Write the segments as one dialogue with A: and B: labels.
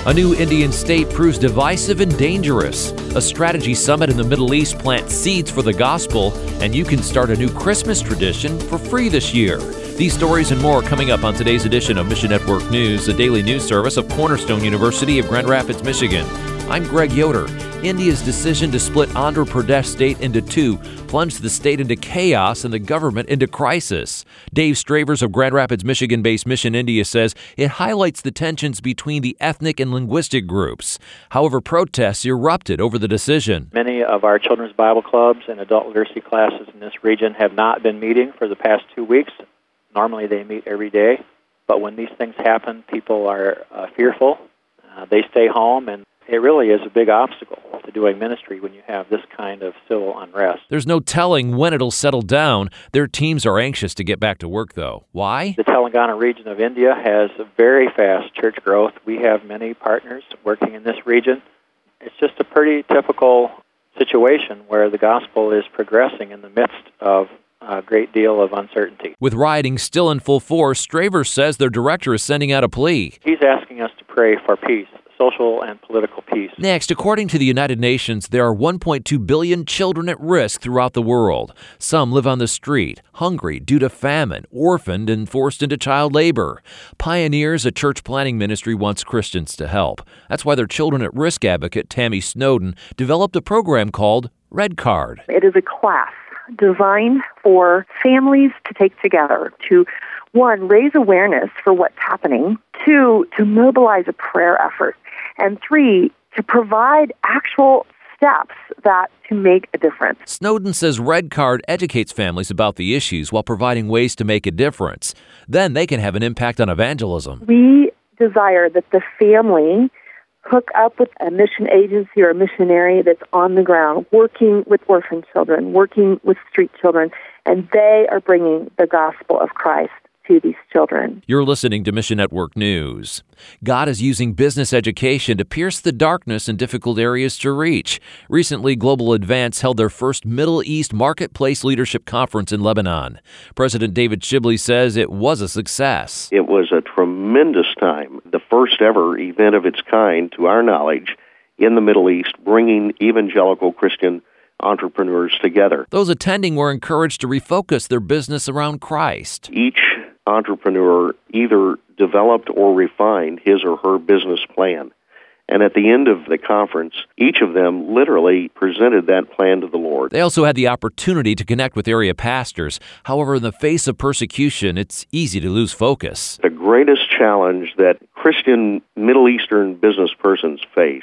A: A new Indian state proves divisive and dangerous. A strategy summit in the Middle East plants seeds for the gospel, and you can start a new Christmas tradition for free this year. These stories and more coming up on today's edition of Mission Network News, a daily news service of Cornerstone University of Grand Rapids, Michigan. I'm Greg Yoder. India's decision to split Andhra Pradesh state into two plunged the state into chaos and the government into crisis. Dave Stravers of Grand Rapids, Michigan-based Mission India says it highlights the tensions between the ethnic and linguistic groups. However, protests erupted over the decision.
B: Many of our children's Bible clubs and adult literacy classes in this region have not been meeting for the past 2 weeks. Normally they meet every day, but when these things happen, people are fearful. They stay home, and it really is a big obstacle to doing ministry when you have this kind of civil unrest.
A: There's no telling when it'll settle down. Their teams are anxious to get back to work, though. Why?
B: The Telangana region of India has a very fast church growth. We have many partners working in this region. It's just a pretty typical situation where the gospel is progressing in the midst of a great deal of uncertainty.
A: With rioting still in full force, Stravers says their director is sending out a plea.
B: He's asking us to pray for peace, social and political peace.
A: Next, according to the United Nations, there are 1.2 billion children at risk throughout the world. Some live on the street, hungry due to famine, orphaned, and forced into child labor. Pioneers, a church planting ministry, wants Christians to help. That's why their children at risk advocate, Tammy Snowden, developed a program called Red Card.
C: It is a class designed for families to take together to, one, raise awareness for what's happening, two, to mobilize a prayer effort, and three, to provide actual steps that to make a difference.
A: Snowden says Red Card educates families about the issues while providing ways to make a difference. Then they can have an impact on evangelism.
C: We desire that the family hook up with a mission agency or a missionary that's on the ground, working with orphan children, working with street children, and they are bringing the gospel of Christ to these children.
A: You're listening to Mission Network News. God is using business education to pierce the darkness in difficult areas to reach. Recently, Global Advance held their first Middle East Marketplace Leadership Conference in Lebanon. President David Shibley says it was a success.
D: It was a tremendous time, the first ever event of its kind, to our knowledge, in the Middle East, bringing evangelical Christian entrepreneurs together.
A: Those attending were encouraged to refocus their business around Christ.
D: Each entrepreneur either developed or refined his or her business plan. And at the end of the conference, each of them literally presented that plan to the Lord.
A: They also had the opportunity to connect with area pastors. However, in the face of persecution, it's easy to lose focus.
D: The greatest challenge that Christian Middle Eastern business persons face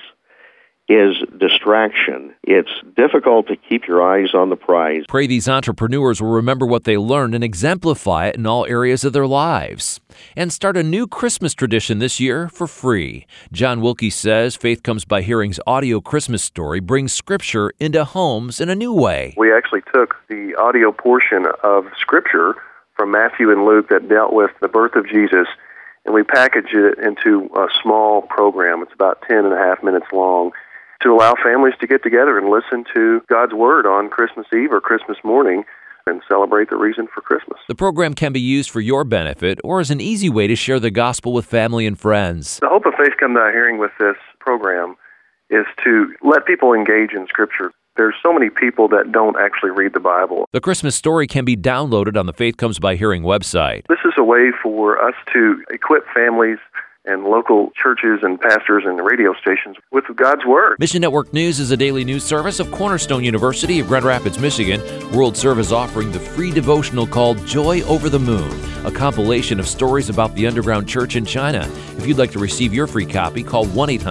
D: is distraction. It's difficult to keep your eyes on the prize.
A: Pray these entrepreneurs will remember what they learned and exemplify it in all areas of their lives. And start a new Christmas tradition this year for free. John Wilkie says Faith Comes by Hearing's audio Christmas story brings Scripture into homes in a new way.
E: We actually took the audio portion of Scripture from Matthew and Luke that dealt with the birth of Jesus, and we packaged it into a small program. It's about 10.5 minutes long, to allow families to get together and listen to God's Word on Christmas Eve or Christmas morning and celebrate the reason for Christmas.
A: The program can be used for your benefit or as an easy way to share the gospel with family and friends.
E: The hope of Faith Come by Hearing with this program is to let people engage in Scripture. There's so many people that don't actually read the Bible.
A: The Christmas story can be downloaded on the Faith Comes by Hearing website.
E: This is a way for us to equip families and local churches and pastors and radio stations with God's Word.
A: Mission Network News is a daily news service of Cornerstone University of Grand Rapids, Michigan. World Serve is offering the free devotional called Joy Over the Moon, a compilation of stories about the underground church in China. If you'd like to receive your free copy, call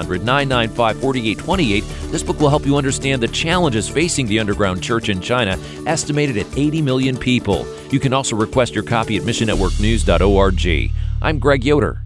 A: 1-800-995-4828. This book will help you understand the challenges facing the underground church in China, estimated at 80 million people. You can also request your copy at missionnetworknews.org. I'm Greg Yoder.